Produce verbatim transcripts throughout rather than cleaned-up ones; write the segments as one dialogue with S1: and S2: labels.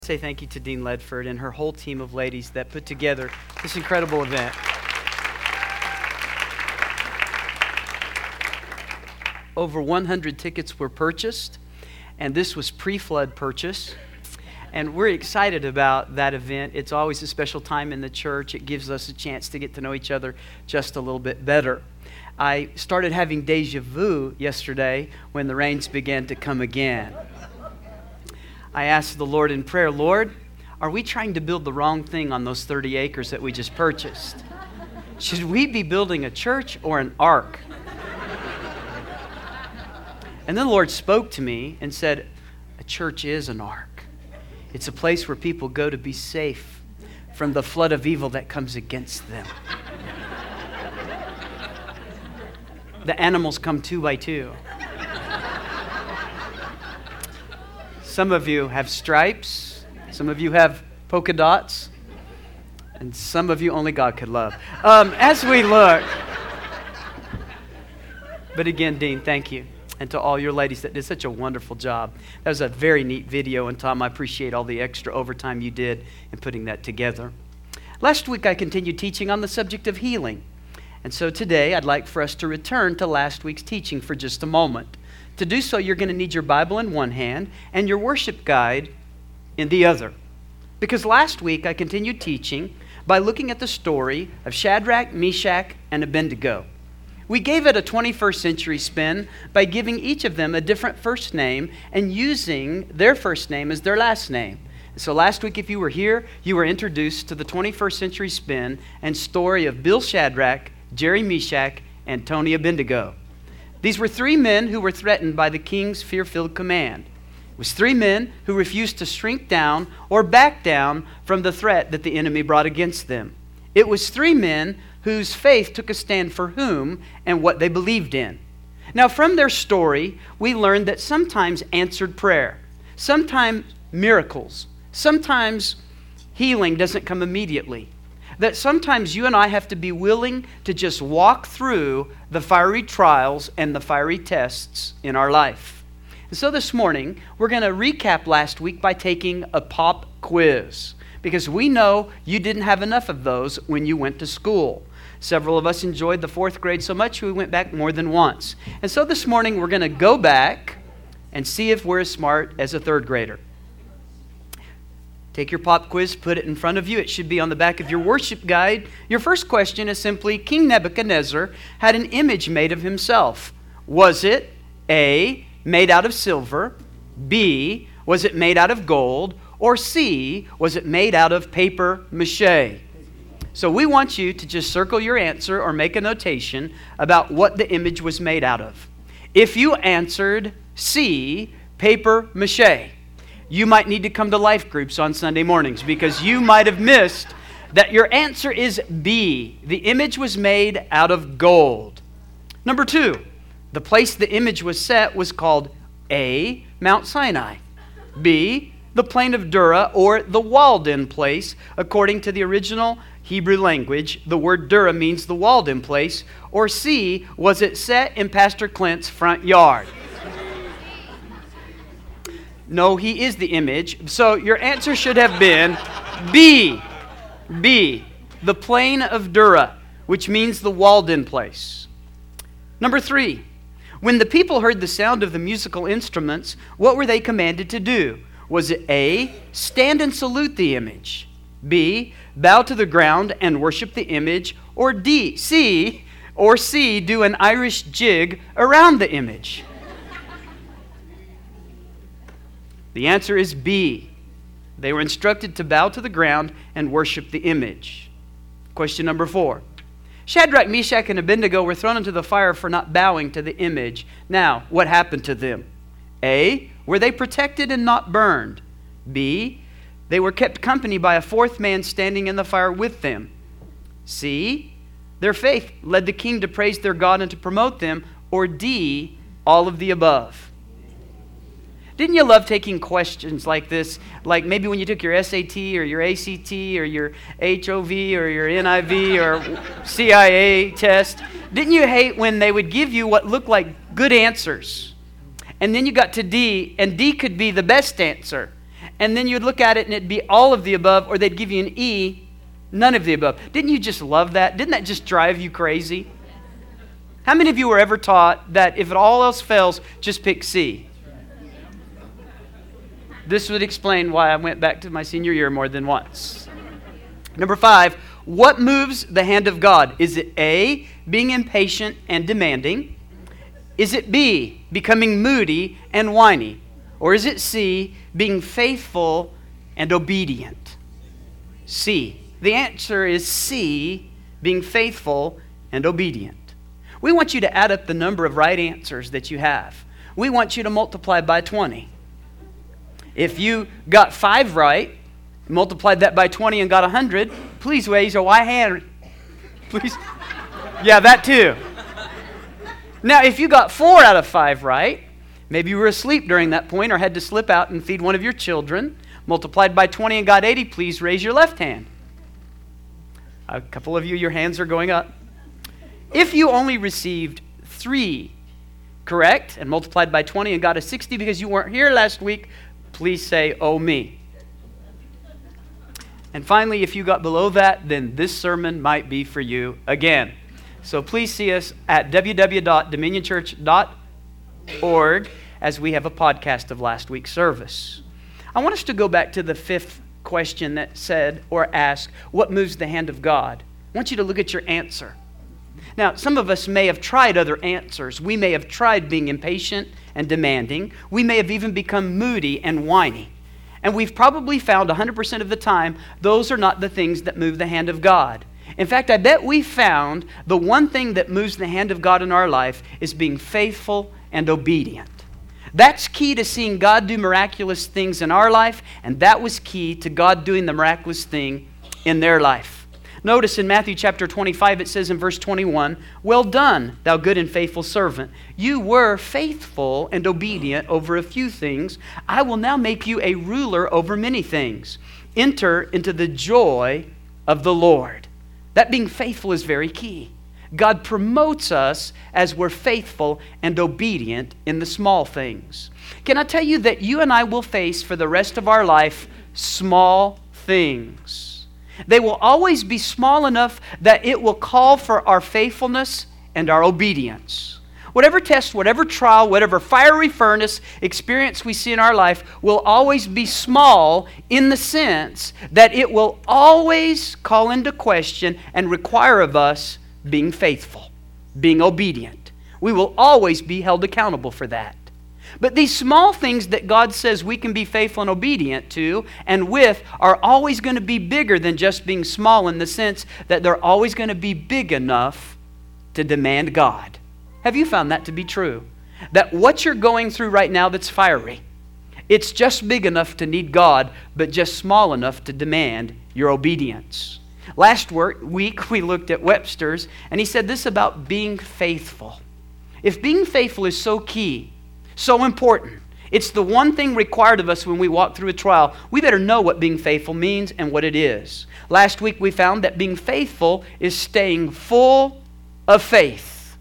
S1: Say thank you to Dean Ledford and her whole team of ladies that put together this incredible event. Over one hundred tickets were purchased, and this was pre-flood purchase. And we're excited about that event. It's always a special time in the church. It gives us a chance to get to know each other just a little bit better. I started having deja vu yesterday when the rains began to come again. I asked the Lord in prayer, Lord, are we trying to build the wrong thing on those thirty acres that we just purchased? Should we be building a church or an ark? And then the Lord spoke to me and said, a church is an ark. It's a place where people go to be safe from the flood of evil that comes against them. The animals come two by two. Some of you have stripes, some of you have polka dots, and some of you only God could love. Um, as we look, but again, Dean, thank you. And to all your ladies that did such a wonderful job. That was a very neat video, and Tom, I appreciate all the extra overtime you did in putting that together. Last week, I continued teaching on the subject of healing. And so today, I'd like for us to return to last week's teaching for just a moment. To do so, you're going to need your Bible in one hand and your worship guide in the other. Because last week, I continued teaching by looking at the story of Shadrach, Meshach, and Abednego. We gave it a twenty-first century spin by giving each of them a different first name and using their first name as their last name. So last week, if you were here, you were introduced to the twenty-first century spin and story of Bill Shadrach, Jerry Meshach, and Tony Abednego. These were three men who were threatened by the king's fear-filled command. It was three men who refused to shrink down or back down from the threat that the enemy brought against them. It was three men whose faith took a stand for whom and what they believed in. Now, from their story, we learned that sometimes answered prayer, sometimes miracles, sometimes healing doesn't come immediately. That sometimes you and I have to be willing to just walk through the fiery trials and the fiery tests in our life. And so this morning, we're going to recap last week by taking a pop quiz, because we know you didn't have enough of those when you went to school. Several of us enjoyed the fourth grade so much we went back more than once. And so this morning, we're going to go back and see if we're as smart as a third grader. Take your pop quiz, put it in front of you. It should be on the back of your worship guide. Your first question is simply, King Nebuchadnezzar had an image made of himself. Was it A, made out of silver, B, was it made out of gold, or C, was it made out of paper mache? So we want you to just circle your answer or make a notation about what the image was made out of. If you answered C, paper mache, you might need to come to life groups on Sunday mornings because you might have missed that your answer is B. The image was made out of gold. Number two, the place the image was set was called A, Mount Sinai, B, the plain of Dura, or the walled-in place. According to the original Hebrew language, the word Dura means the walled-in place, or C, was it set in Pastor Clint's front yard? No, he is the image. So your answer should have been B. B. The plain of Dura, which means the walled-in place. Number three. When the people heard the sound of the musical instruments, what were they commanded to do? Was it A, stand and salute the image, B, bow to the ground and worship the image, or D, C, or C, do an Irish jig around the image? The answer is B. They were instructed to bow to the ground and worship the image. Question number four. Shadrach, Meshach, and Abednego were thrown into the fire for not bowing to the image. Now, what happened to them? A, were they protected and not burned? B, they were kept company by a fourth man standing in the fire with them. C, their faith led the king to praise their God and to promote them. Or D, all of the above. Didn't you love taking questions like this? Like maybe when you took your S A T or your A C T or your H O V or your N I V or C I A test. Didn't you hate when they would give you what looked like good answers? And then you got to D, and D could be the best answer. and then you'd look at it and it'd be all of the above, or they'd give you an E, none of the above. Didn't you just love that? Didn't that just drive you crazy? How many of you were ever taught that if it all else fails, just pick C? This would explain why I went back to my senior year more than once. Number five, what moves the hand of God? Is it A, being impatient and demanding? Is it B, becoming moody and whiny? Or is it C, being faithful and obedient? C. The answer is C, being faithful and obedient. We want you to add up the number of right answers that you have. We want you to multiply by twenty. If you got five right, multiplied that by twenty and got one hundred, please raise your right hand. Please. Yeah, that too. Now, if you got four out of five right, maybe you were asleep during that point or had to slip out and feed one of your children, multiplied by twenty and got eighty, please raise your left hand. A couple of you, your hands are going up. If you only received three correct and multiplied by twenty and got a sixty because you weren't here last week, please say, oh me. And finally, if you got below that, then this sermon might be for you again. So please see us at w w w dot dominion church dot org as we have a podcast of last week's service. I want us to go back to the fifth question that said or asked, what moves the hand of God? I want you to look at your answer. Now, some of us may have tried other answers. We may have tried being impatient and demanding. We may have even become moody and whiny. And we've probably found one hundred percent of the time, those are not the things that move the hand of God. In fact, I bet we found the one thing that moves the hand of God in our life is being faithful and obedient. That's key to seeing God do miraculous things in our life, and that was key to God doing the miraculous thing in their life. Notice in Matthew chapter twenty-five, it says in verse twenty-one, well done, thou good and faithful servant. You were faithful and obedient over a few things. I will now make you a ruler over many things. Enter into the joy of the Lord. That being faithful is very key. God promotes us as we're faithful and obedient in the small things. Can I tell you that you and I will face for the rest of our life small things? They will always be small enough that it will call for our faithfulness and our obedience. Whatever test, whatever trial, whatever fiery furnace experience we see in our life will always be small in the sense that it will always call into question and require of us being faithful, being obedient. We will always be held accountable for that. But these small things that God says we can be faithful and obedient to and with are always going to be bigger than just being small, in the sense that they're always going to be big enough to demand God. Have you found that to be true? That what you're going through right now that's fiery, it's just big enough to need God, but just small enough to demand your obedience. Last week we looked at Webster's, and he said this about being faithful. If being faithful is so key, so important, it's the one thing required of us when we walk through a trial, we better know what being faithful means and what it is. Last week we found that being faithful is staying full of faith.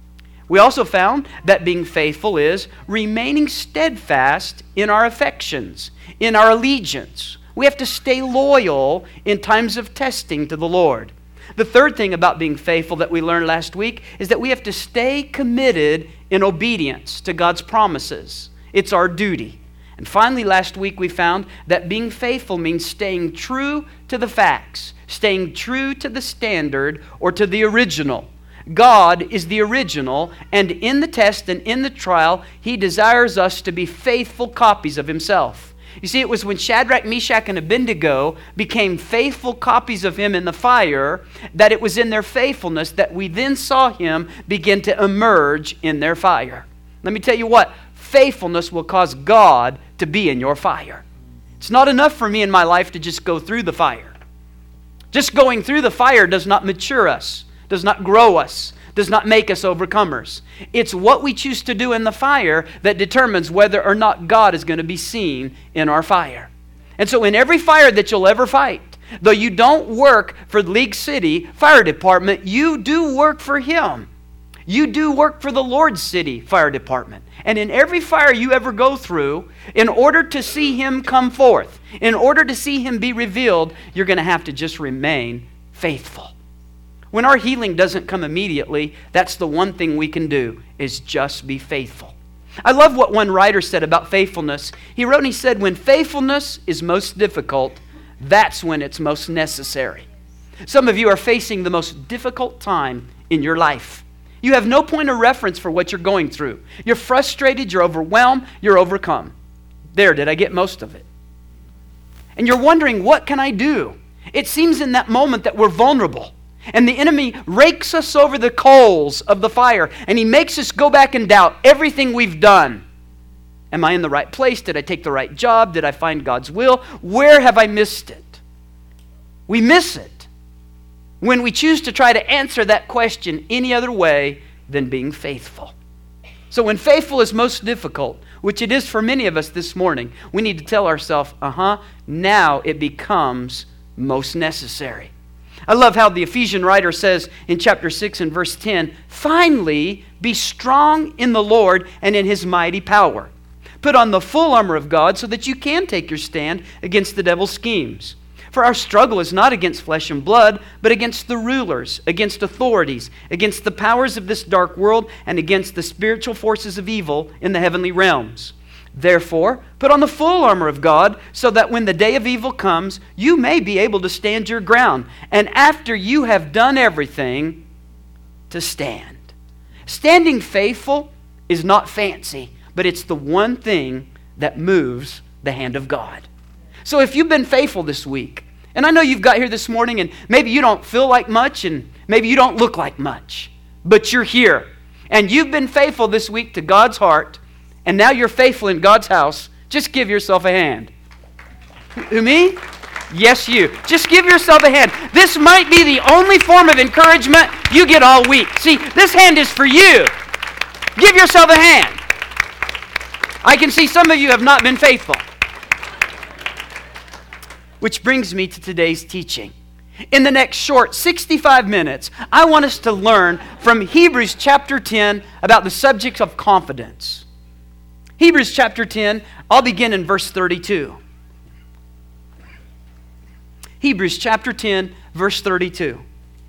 S1: We also found that being faithful is remaining steadfast in our affections, in our allegiance. We have to stay loyal in times of testing to the Lord. The third thing about being faithful that we learned last week is that we have to stay committed in obedience to God's promises. It's our duty. And finally, last week we found that being faithful means staying true to the facts, staying true to the standard or to the original. God is the original, and in the test and in the trial, He desires us to be faithful copies of Himself. You see, it was when Shadrach, Meshach, and Abednego became faithful copies of Him in the fire, that it was in their faithfulness that we then saw Him begin to emerge in their fire. Let me tell you what, faithfulness will cause God to be in your fire. It's not enough for me in my life to just go through the fire. Just going through the fire does not mature us, does not grow us, does not make us overcomers. It's what we choose to do in the fire that determines whether or not God is going to be seen in our fire. And so in every fire that you'll ever fight, though you don't work for League City Fire Department, you do work for Him. You do work for the Lord's city fire department. And in every fire you ever go through, in order to see Him come forth, in order to see Him be revealed, you're going to have to just remain faithful. When our healing doesn't come immediately, that's the one thing we can do, is just be faithful. I love what one writer said about faithfulness. He wrote and he said, when faithfulness is most difficult, that's when it's most necessary. Some of you are facing the most difficult time in your life. You have no point of reference for what you're going through. You're frustrated, you're overwhelmed, you're overcome. There, did I get most of it? And you're wondering, what can I do? It seems in that moment that we're vulnerable. And the enemy rakes us over the coals of the fire, and he makes us go back and doubt everything we've done. Am I in the right place? Did I take the right job? Did I find God's will? Where have I missed it? We miss it when we choose to try to answer that question any other way than being faithful. So when faithful is most difficult, which it is for many of us this morning, we need to tell ourselves, uh-huh, now it becomes most necessary. I love how the Ephesian writer says in chapter six and verse ten, finally, be strong in the Lord and in His mighty power. Put on the full armor of God so that you can take your stand against the devil's schemes. For our struggle is not against flesh and blood, but against the rulers, against authorities, against the powers of this dark world, and against the spiritual forces of evil in the heavenly realms. Therefore, put on the full armor of God, so that when the day of evil comes, you may be able to stand your ground. And after you have done everything, to stand. Standing faithful is not fancy, but it's the one thing that moves the hand of God. So if you've been faithful this week, and I know you've got here this morning and maybe you don't feel like much and maybe you don't look like much, but you're here and you've been faithful this week to God's heart, and now you're faithful in God's house, just give yourself a hand. Who, me? Yes, you. Just give yourself a hand. This might be the only form of encouragement you get all week. See, this hand is for you. Give yourself a hand. I can see some of you have not been faithful. Which brings me to today's teaching. In the next short sixty-five minutes, I want us to learn from Hebrews chapter ten about the subject of confidence. Hebrews chapter ten, I'll begin in verse thirty-two. Hebrews chapter ten, verse thirty-two.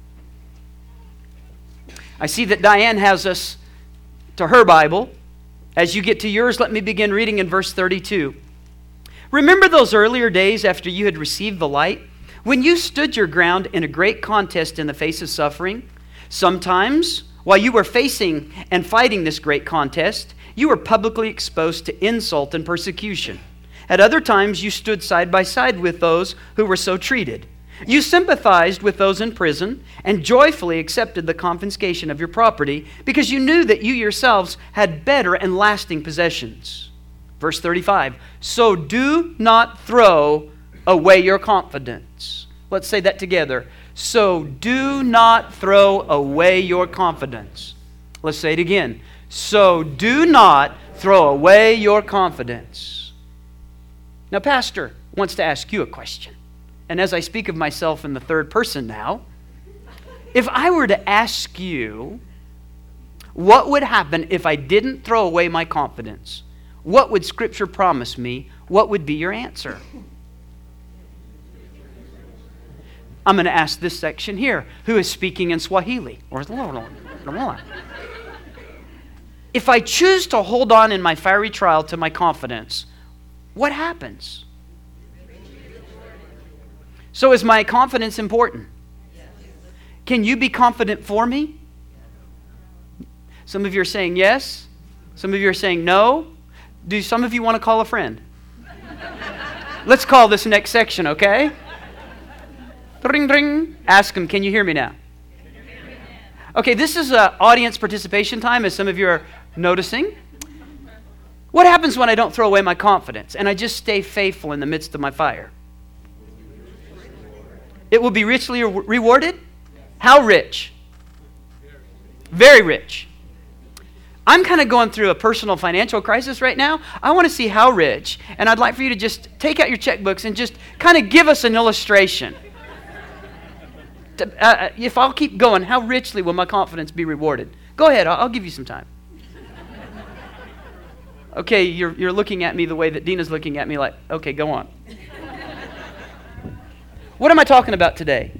S1: I see that Diane has us to her Bible. As you get to yours, let me begin reading in verse thirty-two. Remember those earlier days after you had received the light, when you stood your ground in a great contest in the face of suffering? Sometimes, while you were facing and fighting this great contest, you were publicly exposed to insult and persecution. At other times, you stood side by side with those who were so treated. You sympathized with those in prison and joyfully accepted the confiscation of your property because you knew that you yourselves had better and lasting possessions. Verse thirty-five, so do not throw away your confidence. Let's say that together. So do not throw away your confidence. Let's say it again. So do not throw away your confidence. Now, Pastor wants to ask you a question. And as I speak of myself in the third person now, if I were to ask you, what would happen if I didn't throw away my confidence? What would Scripture promise me? What would be your answer? I'm going to ask this section here. Who is speaking in Swahili? If I choose to hold on in my fiery trial to my confidence, what happens? So is my confidence important? Can you be confident for me? Some of you are saying yes. Some of you are saying no. Do some of you want to call a friend? Let's call this next section, okay? Ring, ring. Ask them, can you hear me now? Okay, this is uh, audience participation time, as some of you are noticing. What happens when I don't throw away my confidence and I just stay faithful in the midst of my fire? It will be richly re- rewarded? How rich? Very rich. I'm kind of going through a personal financial crisis right now. I want to see how rich, and I'd like for you to just take out your checkbooks and just kind of give us an illustration. Uh, if I'll keep going, how richly will my confidence be rewarded? Go ahead. I'll, I'll give you some time. Okay, you're, you're looking at me the way that Dina's looking at me like, okay, go on. What am I talking about today?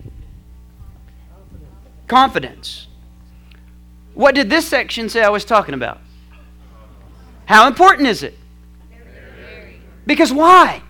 S1: Confidence. What did this section say I was talking about? How important is it? Because why?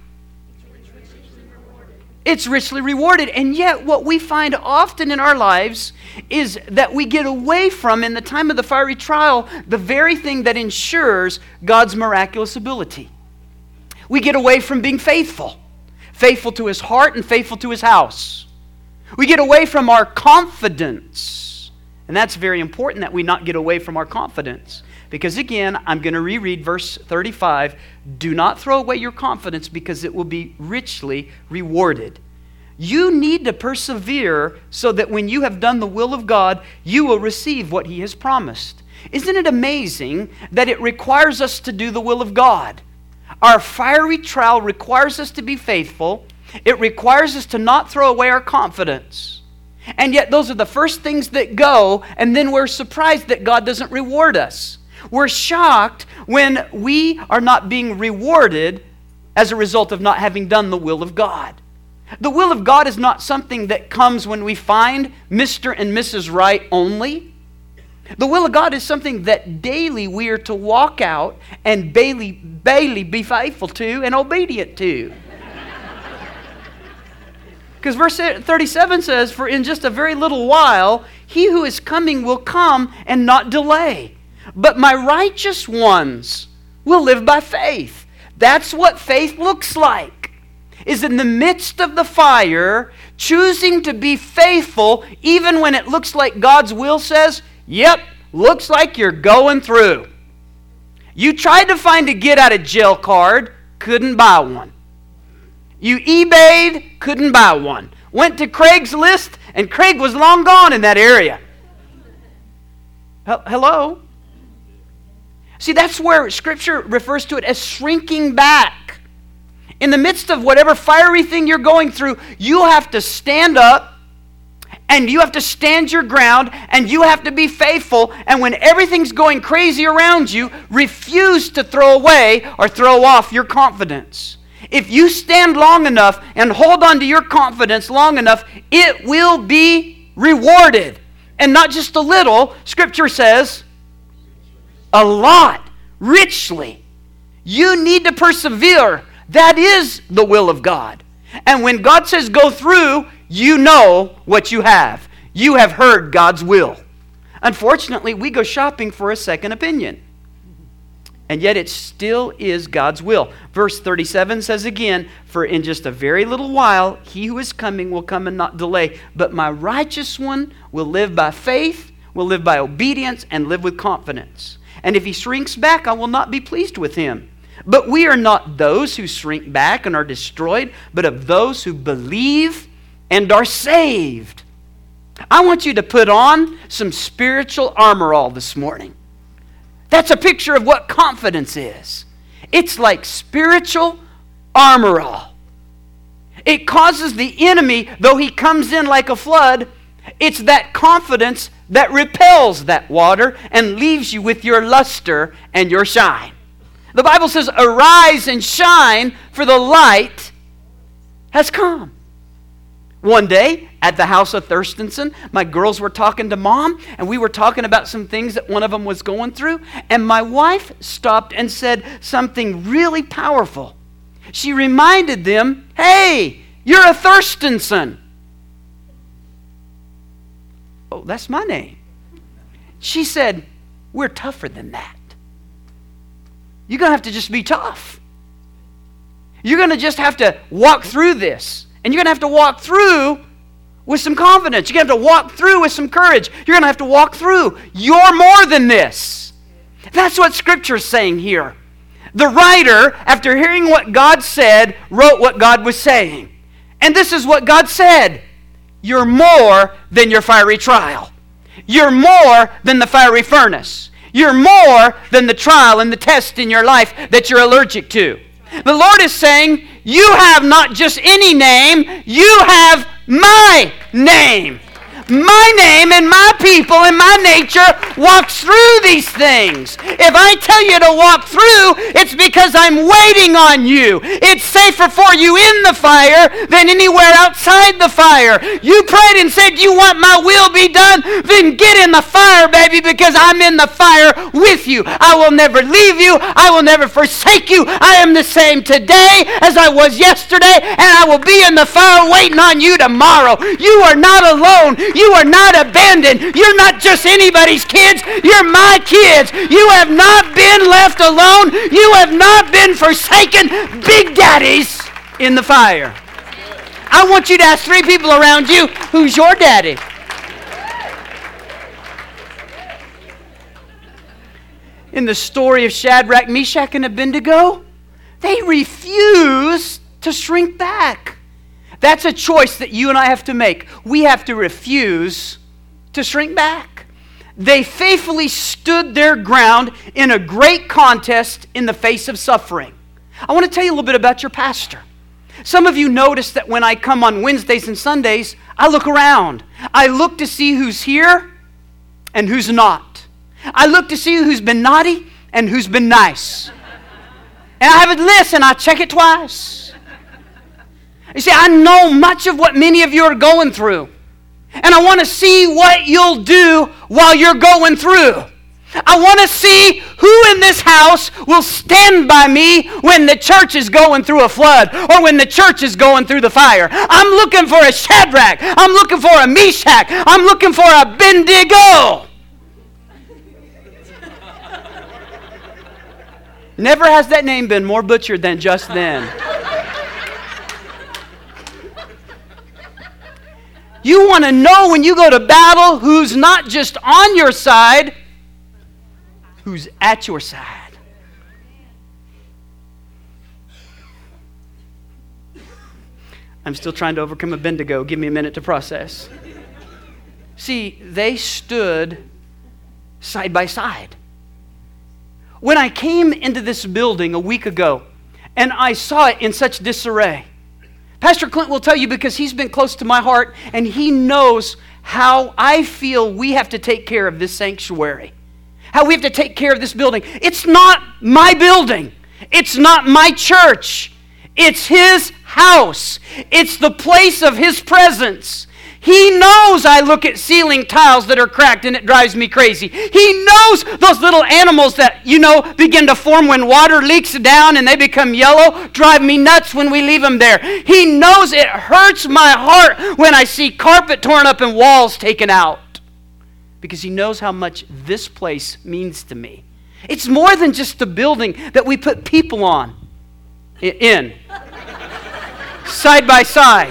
S1: It's richly rewarded. And yet what we find often in our lives is that we get away from, in the time of the fiery trial, the very thing that ensures God's miraculous ability. We get away from being faithful. Faithful to His heart and faithful to His house. We get away from our confidence. And that's very important that we not get away from our confidence. Because again, I'm going to reread verse thirty-five. Do not throw away your confidence because it will be richly rewarded. You need to persevere so that when you have done the will of God, you will receive what He has promised. Isn't it amazing that it requires us to do the will of God? Our fiery trial requires us to be faithful. It requires us to not throw away our confidence. And yet those are the first things that go, and then we're surprised that God doesn't reward us. We're shocked when we are not being rewarded as a result of not having done the will of God. The will of God is not something that comes when we find Mister and Missus Right only. The will of God is something that daily we are to walk out and daily, daily be faithful to and obedient to. Because verse thirty-seven says, for in just a very little while, he who is coming will come and not delay. But my righteous ones will live by faith. That's what faith looks like. Is in the midst of the fire, choosing to be faithful even when it looks like God's will says, yep, looks like you're going through. You tried to find a get out of jail card, couldn't buy one. You eBayed, couldn't buy one. Went to Craigslist, and Craig was long gone in that area. Hello? See, that's where Scripture refers to it as shrinking back. In the midst of whatever fiery thing you're going through, you have to stand up, and you have to stand your ground, and you have to be faithful. And when everything's going crazy around you, refuse to throw away or throw off your confidence. If you stand long enough and hold on to your confidence long enough, it will be rewarded. And not just a little. Scripture says, a lot, richly. You need to persevere. That is the will of God. And when God says go through, you know what you have. You have heard God's will. Unfortunately, we go shopping for a second opinion. And yet it still is God's will. Verse thirty-seven says again, for in just a very little while, he who is coming will come and not delay. But my righteous one will live by faith, will live by obedience, and live with confidence. And if he shrinks back, I will not be pleased with him. But we are not those who shrink back and are destroyed, but of those who believe and are saved. I want you to put on some spiritual armor all this morning. That's a picture of what confidence is. It's like spiritual armor all. It causes the enemy, though he comes in like a flood, it's that confidence that repels that water and leaves you with your luster and your shine. The Bible says, arise and shine, for the light has come. One day, at the house of Thurstonson, my girls were talking to Mom, and we were talking about some things that one of them was going through, and my wife stopped and said something really powerful. She reminded them, hey, you're a Thurstonson. Oh, that's my name. She said, we're tougher than that. You're going to have to just be tough. You're going to just have to walk through this. And you're going to have to walk through with some confidence. You're going to have to walk through with some courage. You're going to have to walk through. You're more than this. That's what Scripture's saying here. The writer, after hearing what God said, wrote what God was saying. And this is what God said. You're more than your fiery trial. You're more than the fiery furnace. You're more than the trial and the test in your life that you're allergic to. The Lord is saying, you have not just any name, you have my name. My name and my people and my nature walks through these things. If I tell you to walk through, it's because I'm waiting on you. It's safer for you in the fire than anywhere outside the fire. You prayed and said, you want my will be done? Then get in the fire, baby, because I'm in the fire with you. I will never leave you. I will never forsake you. I am the same today as I was yesterday, and I will be in the fire waiting on you tomorrow. You are not alone. You are not abandoned. You're not just anybody's kids. You're my kids. You have not been left alone. You have not been forsaken. Big Daddy's in the fire. I want you to ask three people around you, who's your daddy? In the story of Shadrach, Meshach, and Abednego, they refused to shrink back. That's a choice that you and I have to make. We have to refuse to shrink back. They faithfully stood their ground in a great contest in the face of suffering. I want to tell you a little bit about your pastor. Some of you notice that when I come on Wednesdays and Sundays, I look around. I look to see who's here and who's not. I look to see who's been naughty and who's been nice. And I have a list and I check it twice. You see, I know much of what many of you are going through. And I want to see what you'll do while you're going through. I want to see who in this house will stand by me when the church is going through a flood or when the church is going through the fire. I'm looking for a Shadrach. I'm looking for a Meshach. I'm looking for a Abednego. Never has that name been more butchered than just then. You want to know when you go to battle who's not just on your side, who's at your side. I'm still trying to overcome Abednego. Give me a minute to process. See, they stood side by side. When I came into this building a week ago and I saw it in such disarray, Pastor Clint will tell you because he's been close to my heart and he knows how I feel we have to take care of this sanctuary. How we have to take care of this building. It's not my building. It's not my church. It's His house. It's the place of His presence. He knows I look at ceiling tiles that are cracked and it drives me crazy. He knows those little animals that, you know, begin to form when water leaks down and they become yellow, drive me nuts when we leave them there. He knows it hurts my heart when I see carpet torn up and walls taken out. Because He knows how much this place means to me. It's more than just a building that we put people on, in, side by side.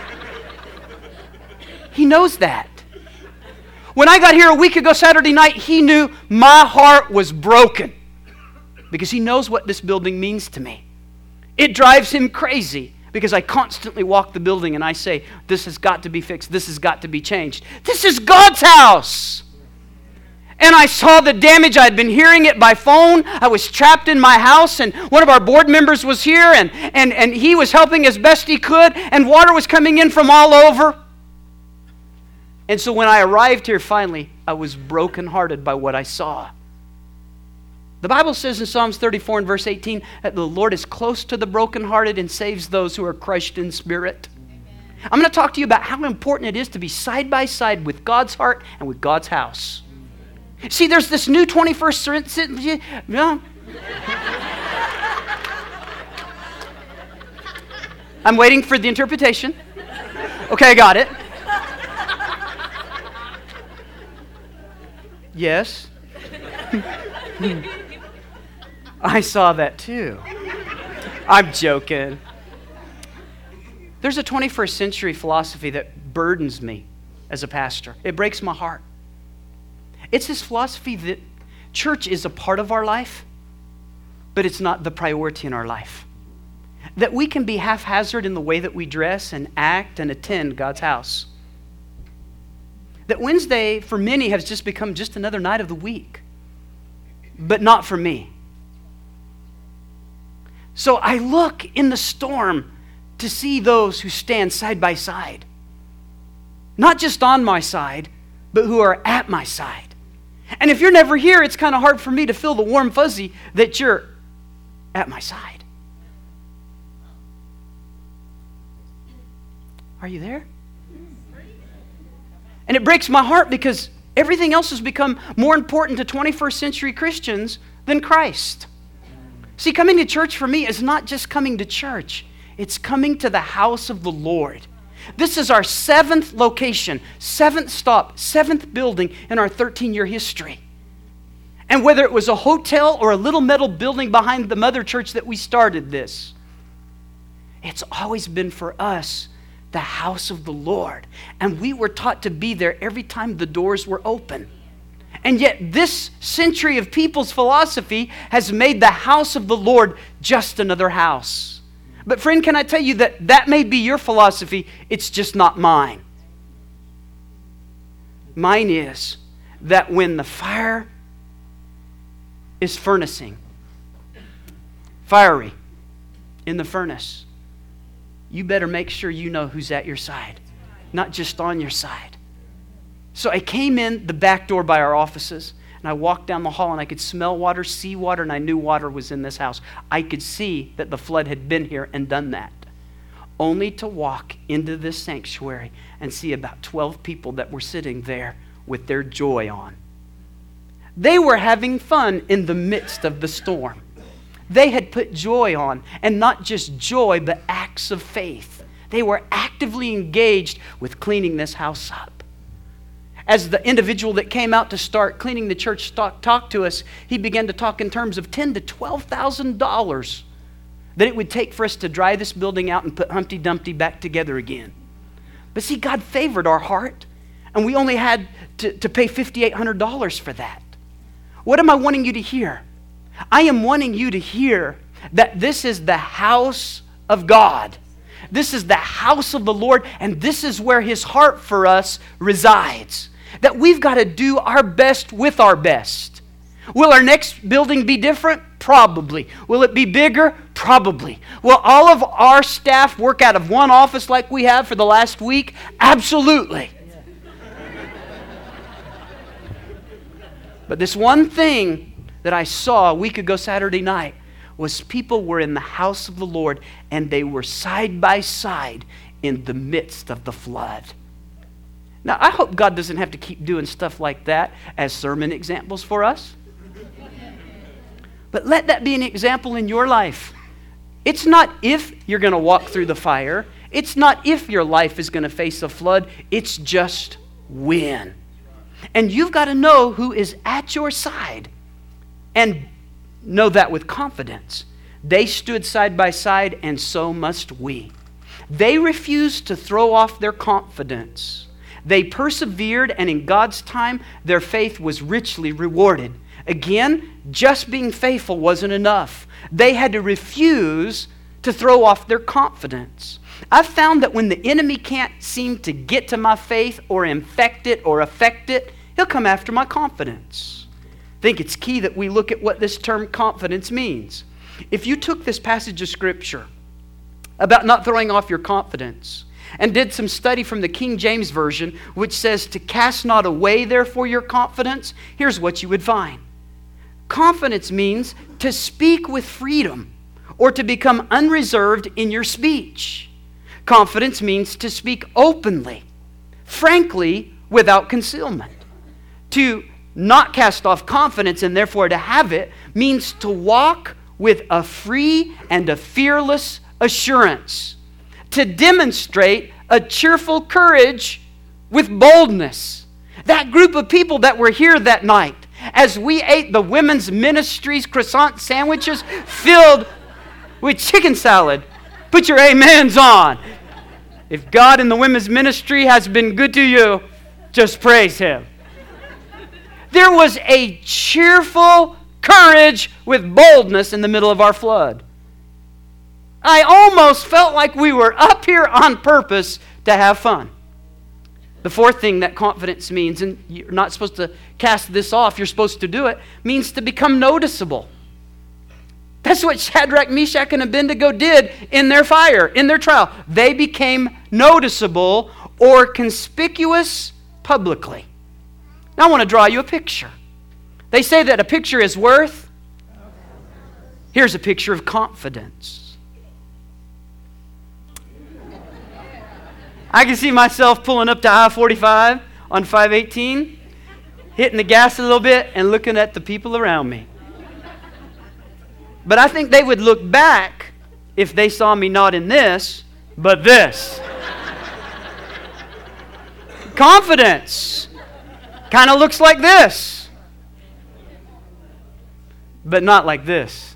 S1: He knows that. When I got here a week ago Saturday night, He knew my heart was broken because He knows what this building means to me. It drives Him crazy because I constantly walk the building and I say, this has got to be fixed. This has got to be changed. This is God's house. And I saw the damage. I'd been hearing it by phone. I was trapped in my house, and one of our board members was here, and, and, and he was helping as best he could, and water was coming in from all over. And so when I arrived here finally, I was brokenhearted by what I saw. The Bible says in Psalms thirty-four and verse eighteen that the Lord is close to the brokenhearted and saves those who are crushed in spirit. Amen. I'm going to talk to you about how important it is to be side by side with God's heart and with God's house. See, there's this new twenty-first century. No. I'm waiting for the interpretation. Okay, I got it. Yes. I saw that too. I'm joking. There's a twenty-first century philosophy that burdens me as a pastor. It breaks my heart. It's this philosophy that church is a part of our life, but it's not the priority in our life. That we can be haphazard in the way that we dress and act and attend God's house. That Wednesday, for many, has just become just another night of the week. But not for me. So I look in the storm to see those who stand side by side. not just on my side, but who are at my side. And if you're never here, it's kind of hard for me to feel the warm fuzzy that you're at my side. Are you there? And it breaks my heart because everything else has become more important to twenty-first century Christians than Christ. See, coming to church for me is not just coming to church. It's coming to the house of the Lord. This is our seventh location, seventh stop, seventh building in our thirteen-year history. And whether it was a hotel or a little metal building behind the mother church that we started this, it's always been for us the house of the Lord. And we were taught to be there every time the doors were open. And yet this century of people's philosophy has made the house of the Lord just another house. But friend, can I tell you that that may be your philosophy, it's just not mine. Mine is that when the fire is furnacing, fiery in the furnace, you better make sure you know who's at your side, not just on your side. So I came in the back door by our offices, and I walked down the hall, and I could smell water, see water, and I knew water was in this house. I could see that the flood had been here and done that. Only to walk into this sanctuary and see about twelve people that were sitting there with their joy on. They were having fun in the midst of the storm. They had put joy on, and not just joy, but acts of faith. They were actively engaged with cleaning this house up. As the individual that came out to start cleaning the church talk, talked to us, he began to talk in terms of ten thousand to twelve thousand dollars that it would take for us to dry this building out and put Humpty Dumpty back together again. But see, God favored our heart, and we only had to, to pay five thousand eight hundred dollars for that. What am I wanting you to hear? I am wanting you to hear that this is the house of God. This is the house of the Lord, and this is where His heart for us resides. That we've got to do our best with our best. Will our next building be different? Probably. Will it be bigger? Probably. Will all of our staff work out of one office like we have for the last week? Absolutely. But this one thing that I saw a week ago Saturday night was people were in the house of the Lord, and they were side by side in the midst of the flood. Now, I hope God doesn't have to keep doing stuff like that as sermon examples for us. But let that be an example in your life. It's not if you're going to walk through the fire. It's not if your life is going to face a flood. It's just when. And you've got to know who is at your side. And know that with confidence. They stood side by side, and so must we. They refused to throw off their confidence. They persevered, and in God's time, their faith was richly rewarded. Again, just being faithful wasn't enough. They had to refuse to throw off their confidence. I've found that when the enemy can't seem to get to my faith or infect it or affect it, he'll come after my confidence. I think it's key that we look at what this term confidence means. If you took this passage of Scripture about not throwing off your confidence and did some study from the King James Version, which says to cast not away therefore your confidence, here's what you would find. Confidence means to speak with freedom or to become unreserved in your speech. Confidence means to speak openly, frankly, without concealment. To not cast off confidence and therefore to have it means to walk with a free and a fearless assurance. To demonstrate a cheerful courage with boldness. That group of people that were here that night, as we ate the women's ministry's croissant sandwiches filled with chicken salad, put your amens on. If God in the women's ministry has been good to you, just praise Him. There was a cheerful courage with boldness in the middle of our flood. I almost felt like we were up here on purpose to have fun. The fourth thing that confidence means, and you're not supposed to cast this off, you're supposed to do it, means to become noticeable. That's what Shadrach, Meshach, and Abednego did in their fire, in their trial. They became noticeable, or conspicuous publicly. Now I want to draw you a picture. They say that a picture is worth. Here's a picture of confidence. I can see myself pulling up to I forty-five on five eighteen, hitting the gas a little bit and looking at the people around me. But I think they would look back if they saw me not in this, but this. Confidence kind of looks like this, but not like this.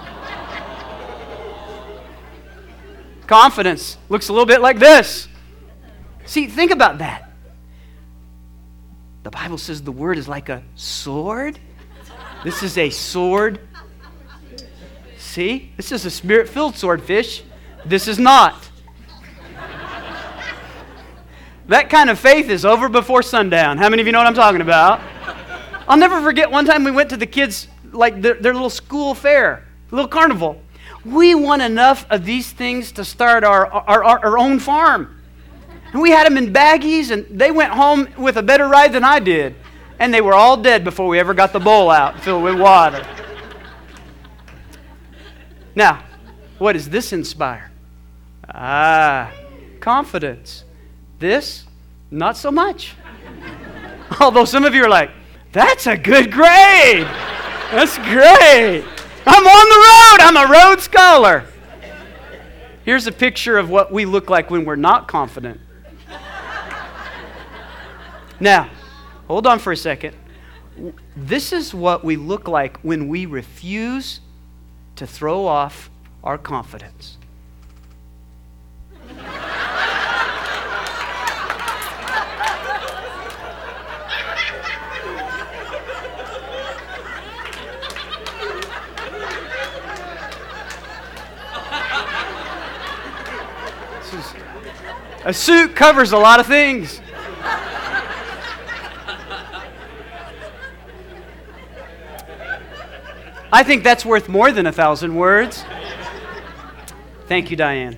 S1: Confidence looks a little bit like this. See, think about that. The Bible says the word is like a sword. This is a sword. See? This is a spirit-filled swordfish. This is not. That kind of faith is over before sundown. How many of you know what I'm talking about? I'll never forget one time we went to the kids, like their, their little school fair, little carnival. We won enough of these things to start our, our, our, our own farm. And we had them in baggies, and they went home with a better ride than I did. And they were all dead before we ever got the bowl out filled with water. Now, what does this inspire? Ah, confidence. This, not so much. Although some of you are like, that's a good grade. That's great. I'm on the road. I'm a road scholar. Here's a picture of what we look like when we're not confident. Now, hold on for a second. This is what we look like when we refuse to throw off our confidence. A suit covers a lot of things. I think that's worth more than a thousand words. Thank you, Diane.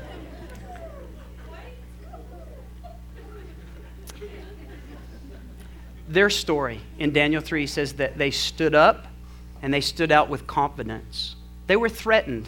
S1: Their story in Daniel three says that they stood up and they stood out with confidence. They were threatened.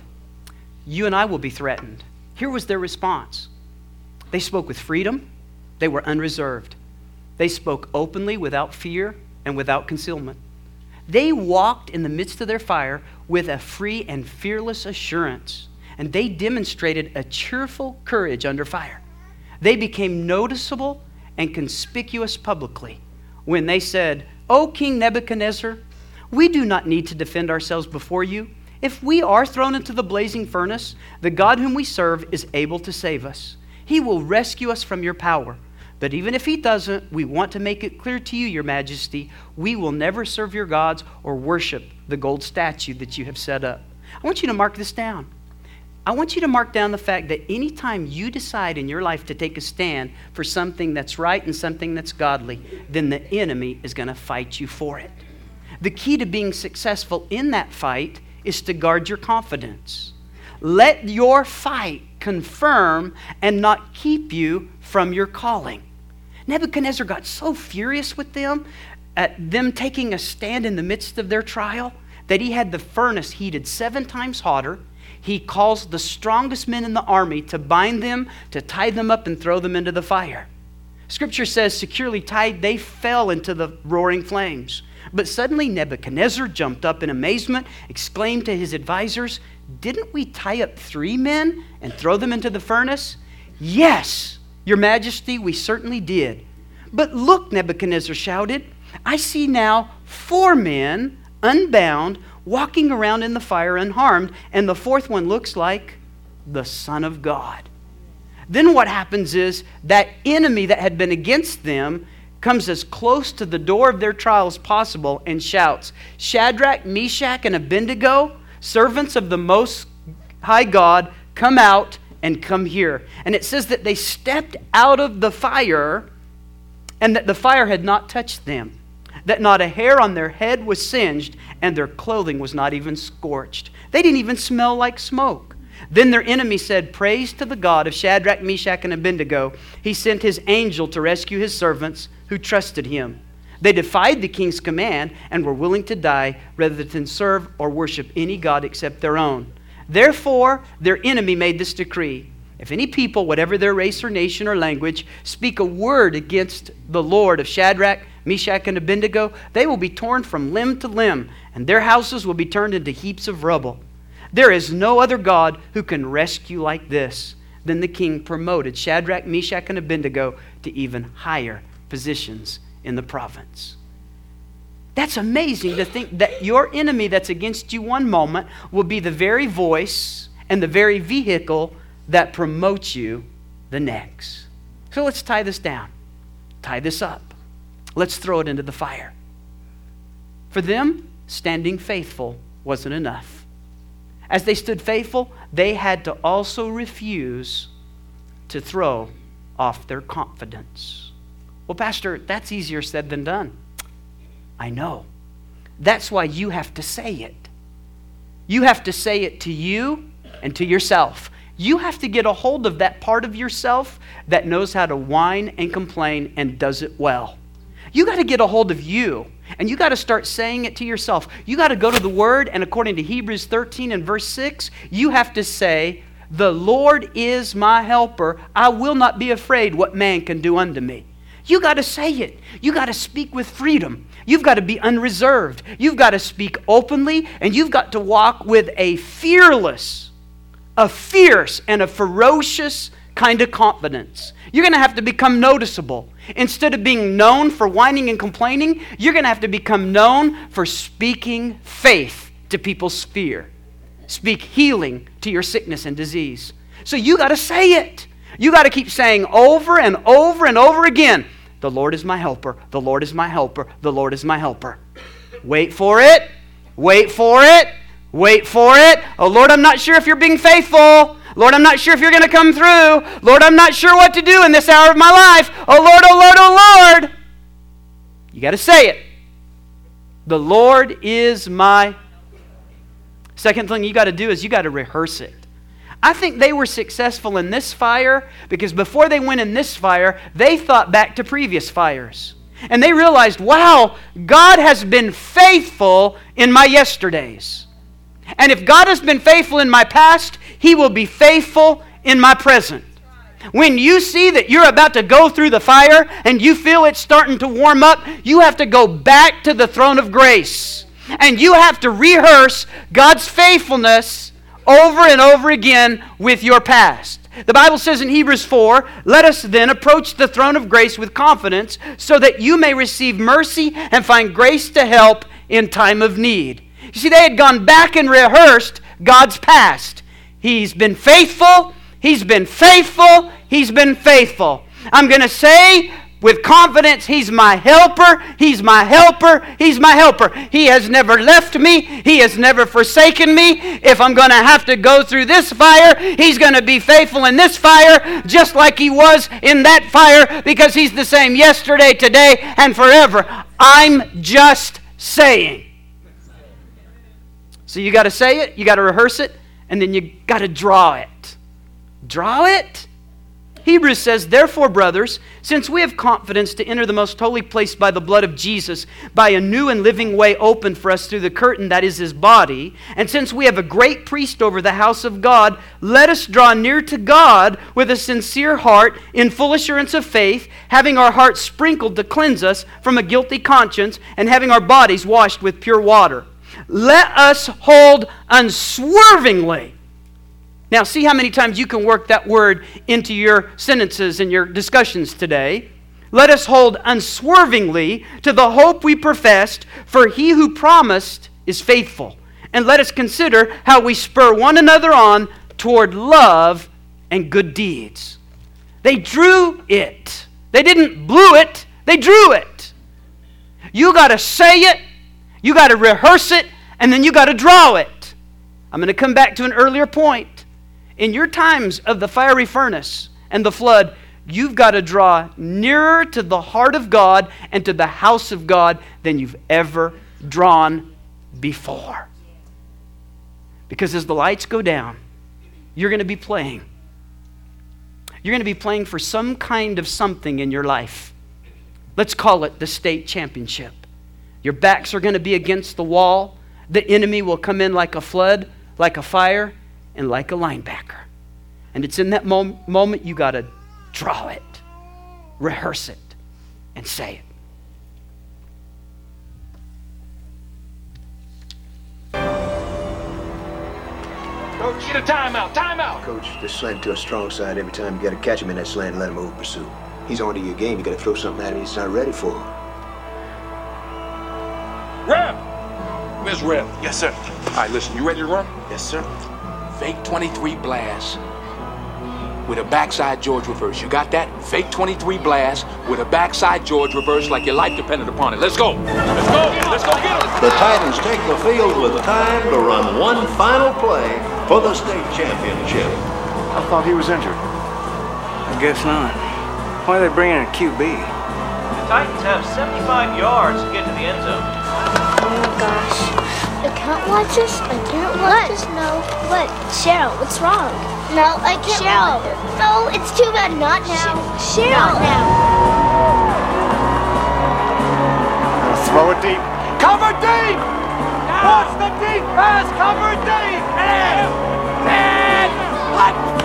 S1: You and I will be threatened. Here was their response. They spoke with freedom. They were unreserved. They spoke openly without fear and without concealment. They walked in the midst of their fire with a free and fearless assurance, and they demonstrated a cheerful courage under fire. They became noticeable and conspicuous publicly when they said, "O King Nebuchadnezzar, we do not need to defend ourselves before you. If we are thrown into the blazing furnace, the God whom we serve is able to save us. He will rescue us from your power. But even if he doesn't, we want to make it clear to you, your majesty, we will never serve your gods or worship the gold statue that you have set up." I want you to mark this down. I want you to mark down the fact that anytime you decide in your life to take a stand for something that's right and something that's godly, then the enemy is going to fight you for it. The key to being successful in that fight is to guard your confidence. Let your fight confirm and not keep you from your calling. Nebuchadnezzar got so furious with them at them taking a stand in the midst of their trial that he had the furnace heated seven times hotter. He calls the strongest men in the army to bind them, to tie them up and throw them into the fire. Scripture says, securely tied, they fell into the roaring flames. But suddenly Nebuchadnezzar jumped up in amazement, exclaimed to his advisors, "Didn't we tie up three men and throw them into the furnace?" "Yes, your majesty, we certainly did." "But look," Nebuchadnezzar shouted, "I see now four men, unbound, walking around in the fire unharmed, and the fourth one looks like the Son of God." Then what happens is that enemy that had been against them comes as close to the door of their trial as possible and shouts, "Shadrach, Meshach, and Abednego, servants of the Most High God, come out and come here." And it says that they stepped out of the fire and that the fire had not touched them, that not a hair on their head was singed and their clothing was not even scorched. They didn't even smell like smoke. Then their enemy said, "Praise to the God of Shadrach, Meshach, and Abednego. He sent his angel to rescue his servants who trusted him. They defied the king's command and were willing to die rather than serve or worship any god except their own. Therefore, their enemy made this decree. If any people, whatever their race or nation or language, speak a word against the Lord of Shadrach, Meshach, and Abednego, they will be torn from limb to limb, and their houses will be turned into heaps of rubble. There is no other God who can rescue like this." Then the king promoted Shadrach, Meshach, and Abednego to even higher positions in the province. That's amazing to think that your enemy that's against you one moment will be the very voice and the very vehicle that promotes you the next. So let's tie this down. Tie this up. Let's throw it into the fire. For them, standing faithful wasn't enough. As they stood faithful, they had to also refuse to throw off their confidence. Well, Pastor, that's easier said than done. I know. That's why you have to say it. You have to say it to you and to yourself. You have to get a hold of that part of yourself that knows how to whine and complain and does it well. You got to get a hold of you, and you got to start saying it to yourself. You got to go to the Word, and according to Hebrews thirteen and verse six, you have to say, "The Lord is my helper. I will not be afraid what man can do unto me." You got to say it. You got to speak with freedom. You've got to be unreserved. You've got to speak openly, and you've got to walk with a fearless, a fierce, and a ferocious kind of confidence. You're going to have to become noticeable. Instead of being known for whining and complaining, you're going to have to become known for speaking faith to people's fear. Speak healing to your sickness and disease. So you got to say it. You got to keep saying over and over and over again, "The Lord is my helper. The Lord is my helper. The Lord is my helper." Wait for it. Wait for it. Wait for it. "Oh, Lord, I'm not sure if you're being faithful. Lord, I'm not sure if you're going to come through. Lord, I'm not sure what to do in this hour of my life. Oh, Lord, oh, Lord, oh, Lord." You got to say it. The Lord is my... Second thing you got to do is you got to rehearse it. I think they were successful in this fire because before they went in this fire, they thought back to previous fires. And they realized, wow, God has been faithful in my yesterdays. And if God has been faithful in my past, He will be faithful in my present. When you see that you're about to go through the fire and you feel it's starting to warm up, you have to go back to the throne of grace. And you have to rehearse God's faithfulness over and over again with your past. The Bible says in Hebrews four, "Let us then approach the throne of grace with confidence so that you may receive mercy and find grace to help in time of need." You see, they had gone back and rehearsed God's past. He's been faithful. He's been faithful. He's been faithful. I'm going to say with confidence, He's my helper. He's my helper. He's my helper. He has never left me. He has never forsaken me. If I'm going to have to go through this fire, He's going to be faithful in this fire just like He was in that fire because He's the same yesterday, today, and forever. I'm just saying. So you got to say it, you got to rehearse it, and then you got to draw it. Draw it? Hebrews says, "Therefore, brothers, since we have confidence to enter the most holy place by the blood of Jesus, by a new and living way opened for us through the curtain that is His body, and since we have a great priest over the house of God, let us draw near to God with a sincere heart, in full assurance of faith, having our hearts sprinkled to cleanse us from a guilty conscience, and having our bodies washed with pure water. Let us hold unswervingly." Now, see how many times you can work that word into your sentences and your discussions today. "Let us hold unswervingly to the hope we professed, for He who promised is faithful. And let us consider how we spur one another on toward love and good deeds." They drew it. They didn't blew it. They drew it. You got to say it. You got to rehearse it. And then you got to draw it. I'm going to come back to an earlier point. In your times of the fiery furnace and the flood, you've got to draw nearer to the heart of God and to the house of God than you've ever drawn before. Because as the lights go down you're going to be playing. You're going to be playing for some kind of something in your life. Let's call it the state championship. Your backs are going to be against the wall. The enemy will come in like a flood, like a fire, and like a linebacker. And it's in that mom- moment you got to draw it, rehearse it, and say it.
S2: Coach, get a timeout, timeout!
S3: Coach, just slant to a strong side every time. You got to catch him in that slant and let him over pursue. He's onto your game. You got to throw something at him he's not ready for.
S2: Ref! Miss Ref.
S4: Yes, sir.
S2: All right, listen, you ready to run?
S4: Yes, sir.
S2: Fake twenty-three blast with a backside George reverse. You got that? Fake twenty-three blast with a backside George reverse like your life depended upon it. Let's go. Let's go. Let's go get him.
S5: The Titans take the field with time to run one final play for the state championship.
S6: I thought he was injured. I guess not. Why are they bringing in a Q B?
S7: The Titans have seventy-five yards to get to the end zone.
S8: Oh my gosh. I can't watch this. I can't watch this. No. What? Cheryl, what's wrong? No, I can't. Cheryl. No, it's too bad. Not now. Cheryl. Not now.
S6: Throw it deep.
S2: Cover deep! Watch the deep pass! Cover deep! And, and, what?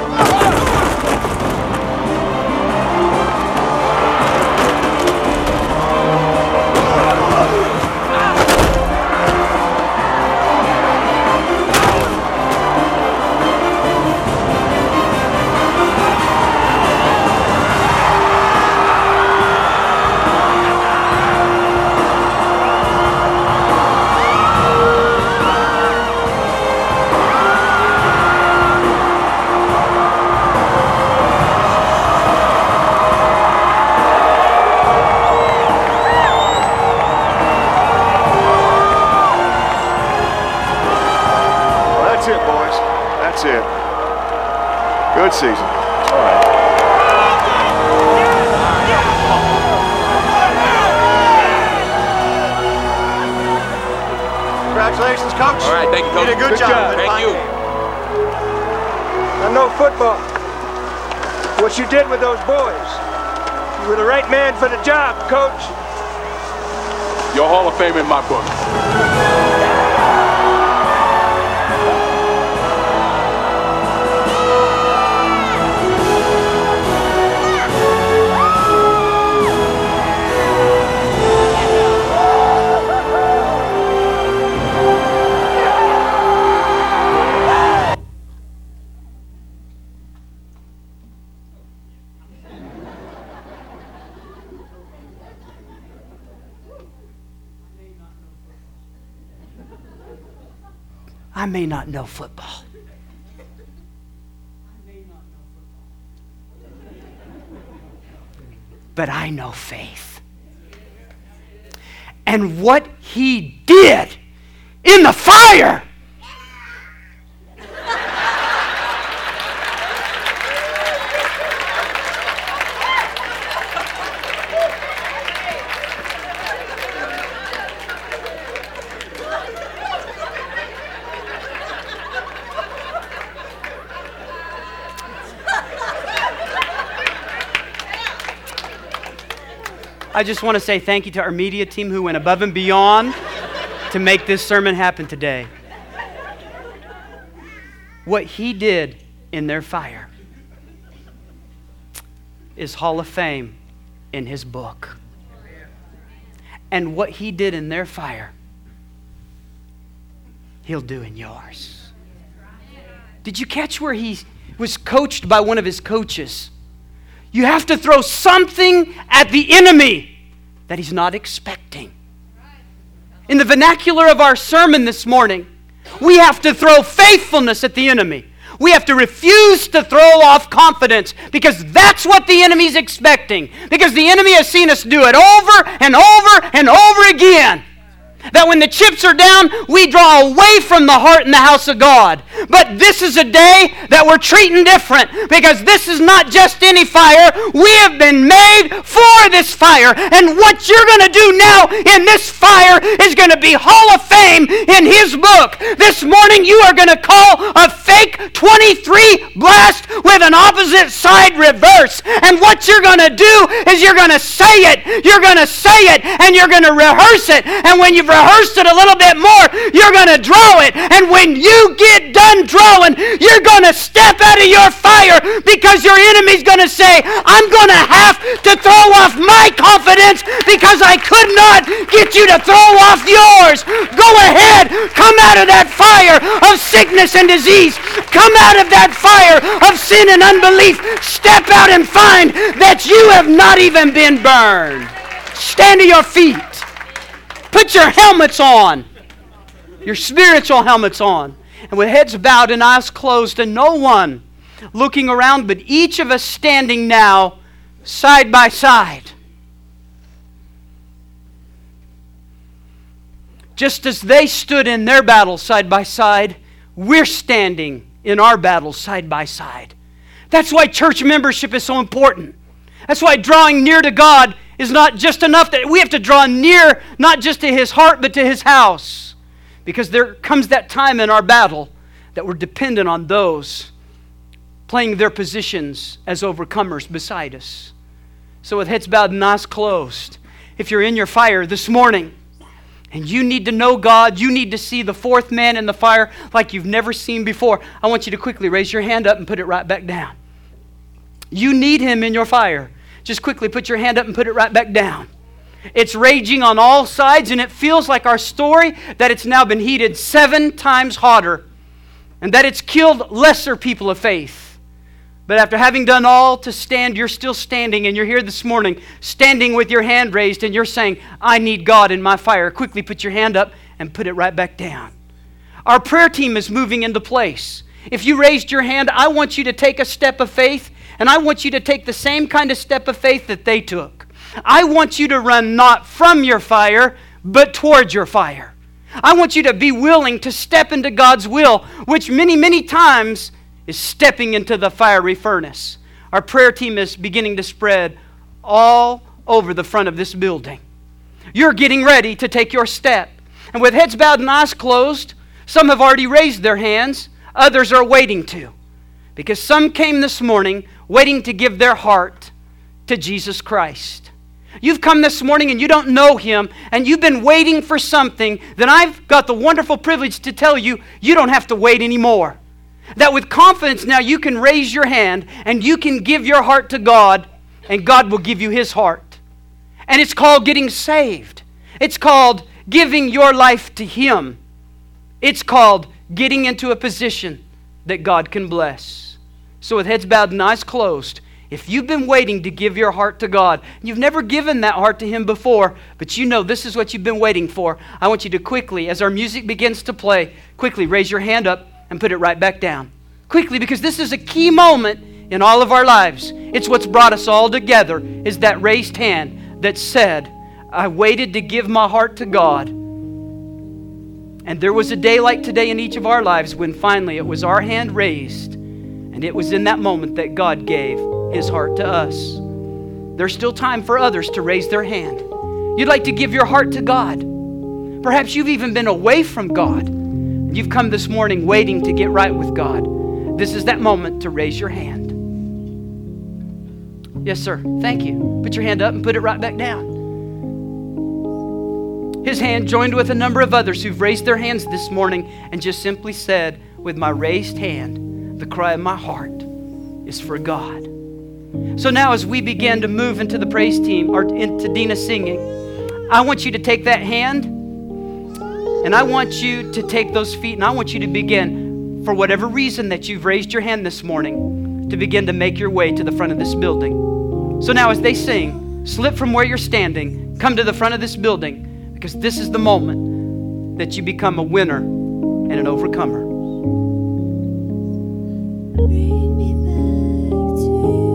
S6: That's it. Good season. All right.
S9: Congratulations, Coach.
S2: All right, thank you, Coach.
S9: You did a good,
S2: good
S9: job.
S2: job. Thank you.
S9: I know football. What you did with those boys. You were the right man for the job, Coach.
S2: Your Hall of Fame in my book.
S1: I may not know football. But I know faith. And what he did in the fire. I just want to say thank you to our media team who went above and beyond to make this sermon happen today. What he did in their fire is Hall of Fame in his book. And what he did in their fire, he'll do in yours. Did you catch where he was coached by one of his coaches? You have to throw something at the enemy that he's not expecting. In the vernacular of our sermon this morning, we have to throw faithfulness at the enemy. We have to refuse to throw off confidence because that's what the enemy's expecting. Because the enemy has seen us do it over and over and over again. That when the chips are down, we draw away from the heart and the house of God. But this is a day that we're treating different, because this is not just any fire. We have been made for this fire. And what you're going to do now in this fire is going to be Hall of Fame in His book. This morning you are going to call a fake twenty-three blast with an opposite side reverse. And what you're going to do is you're going to say it. You're going to say it and you're going to rehearse it. And when you've rehearsed it a little bit more, you're going to draw it. And when you get done drawing, you're going to step out of your fire, because your enemy's going to say, I'm going to have to throw off my confidence because I could not get you to throw off yours. Go ahead. Come out of that fire of sickness and disease. Come out of that fire of sin and unbelief. Step out and find that you have not even been burned. Stand to your feet. Put your helmets on. Your spiritual helmets on. And with heads bowed and eyes closed and no one looking around, but each of us standing now side by side. Just as they stood in their battle side by side, we're standing in our battle side by side. That's why church membership is so important. That's why drawing near to God is not just enough. That we have to draw near, not just to His heart, but to His house. Because there comes that time in our battle that we're dependent on those playing their positions as overcomers beside us. So with heads bowed and eyes closed, if you're in your fire this morning and you need to know God, you need to see the fourth man in the fire like you've never seen before, I want you to quickly raise your hand up and put it right back down. You need Him in your fire. Just quickly put your hand up and put it right back down. It's raging on all sides, and it feels like our story that it's now been heated seven times hotter, and that it's killed lesser people of faith. But after having done all to stand, you're still standing, and you're here this morning, standing with your hand raised, and you're saying, I need God in my fire. Quickly put your hand up and put it right back down. Our prayer team is moving into place. If you raised your hand, I want you to take a step of faith, and I want you to take the same kind of step of faith that they took. I want you to run not from your fire, but towards your fire. I want you to be willing to step into God's will, which many, many times is stepping into the fiery furnace. Our prayer team is beginning to spread all over the front of this building. You're getting ready to take your step. And with heads bowed and eyes closed, some have already raised their hands, others are waiting to. Because some came this morning waiting to give their heart to Jesus Christ. You've come this morning and you don't know Him, and you've been waiting for something, then I've got the wonderful privilege to tell you, you don't have to wait anymore. That with confidence now you can raise your hand and you can give your heart to God, and God will give you His heart. And it's called getting saved. It's called giving your life to Him. It's called getting into a position that God can bless. So with heads bowed and eyes closed, if you've been waiting to give your heart to God, you've never given that heart to Him before, but you know this is what you've been waiting for, I want you to quickly, as our music begins to play, quickly raise your hand up and put it right back down. Quickly, because this is a key moment in all of our lives. It's what's brought us all together, is that raised hand that said, I waited to give my heart to God. And there was a day like today in each of our lives when finally it was our hand raised, and it was in that moment that God gave His heart to us. There's still time for others to raise their hand. You'd like to give your heart to God. Perhaps you've even been away from God. You've come this morning waiting to get right with God. This is that moment to raise your hand. Yes, sir. Thank you. Put your hand up and put it right back down. His hand joined with a number of others who've raised their hands this morning and just simply said, with my raised hand, the cry of my heart is for God. So now as we begin to move into the praise team, or into Dina singing, I want you to take that hand, and I want you to take those feet, and I want you to begin, for whatever reason that you've raised your hand this morning, to begin to make your way to the front of this building. So now as they sing, slip from where you're standing, come to the front of this building, because this is the moment that you become a winner and an overcomer.
S4: Bring me back to you.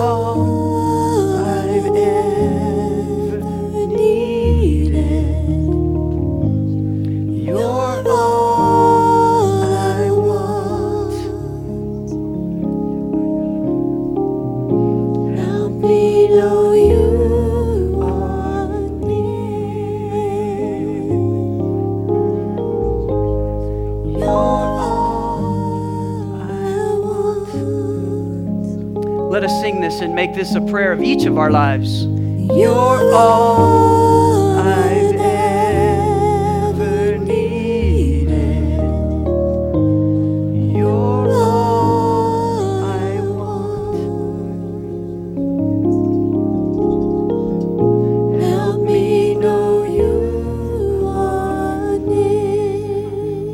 S4: all I've ever needed. You're all I want. Help me know you are near. You're all I want.
S1: Let us sing this and make this a prayer of each of our lives.
S4: You're all I've ever needed. You're all I want. Help me know you are near.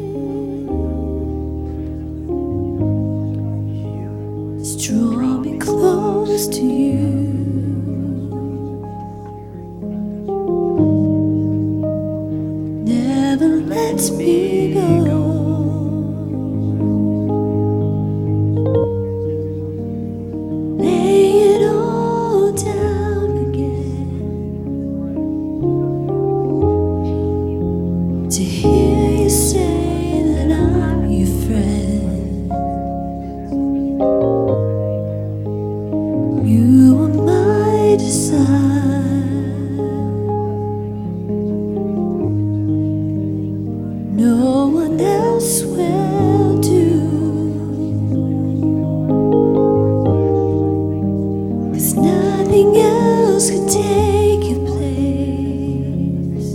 S4: Draw me close to you. Never let me go. Lay it all down again to hear you say that I'm your friend. You are my desire. No one else will do. 'Cause nothing else could take your place.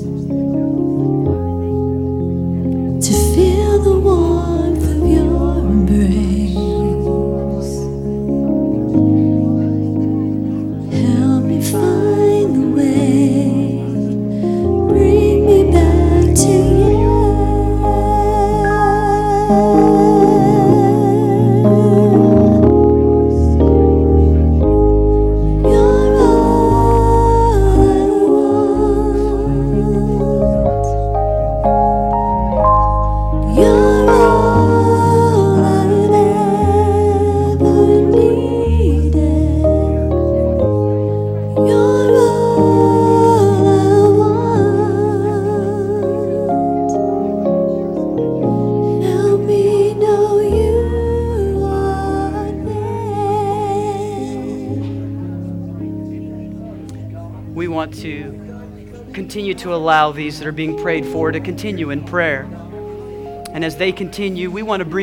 S4: To feel the warmth of your embrace. Help me find the way. Bring me back to you. You're all I want. You're all I've ever needed. You're all I want. Help me know you are near.
S1: We want to continue to allow these that are being prayed for to continue in prayer. And as they continue, we want to bring